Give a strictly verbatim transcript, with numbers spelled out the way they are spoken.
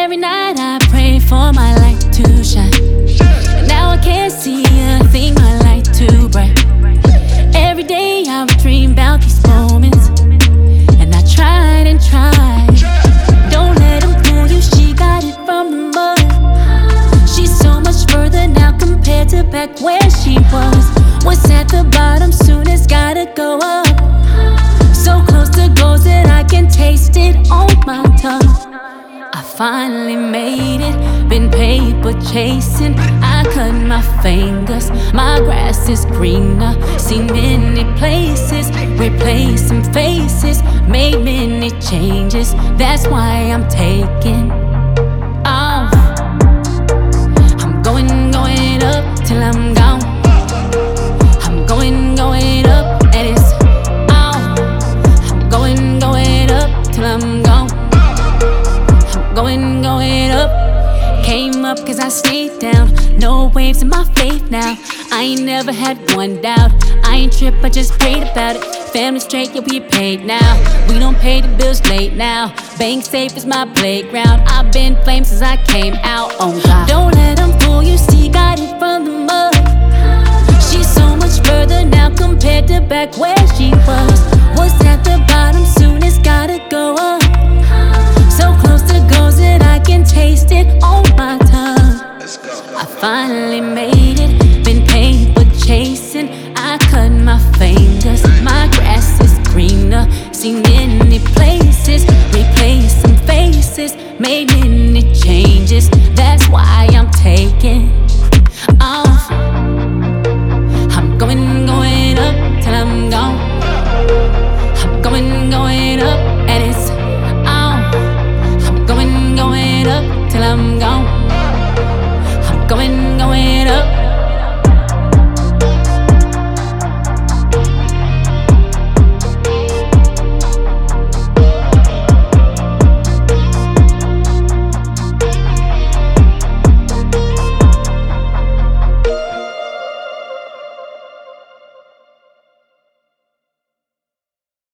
Every night I pray for my light to shine. And now I can't see a thing, my light too bright. Every day I would dream about these moments, and I tried and tried. Don't let them fool you, she got it from the mud. She's so much further now compared to back where she was. What's at the bottom soon has gotta go up. So close to goals that I can taste it on my tongue. I finally made it, been paper chasing. I cut my fingers, my grass is greener. Seen many places, replacing faces, made many changes. That's why I'm taking off. I'm going, going up till I'm gone. I'm going, going up and it's off. I'm going, going up till I'm gone. Going, going up. Came up cause I stayed down. No waves in my faith now. I ain't never had one doubt. I ain't trip, I just prayed about it. Family straight, yeah, we paid now. We don't pay the bills late now. Bank safe is my playground. I've been flamed since I came out. Oh God. Don't let them fool you, see, got it from the mud. She's so much further now compared to back where she was. What's at the bottom soon has gotta go up. So close to goals that I can taste it on my tongue. I finally made it, been paper chasing. I cut my fingers, my grass is greener. Seen many places, replaced some faces, made many changes. That's why I'm taking off. I'm going, going up till I'm gone. I'm going, going up and it's till I'm gone. I'm going, going up.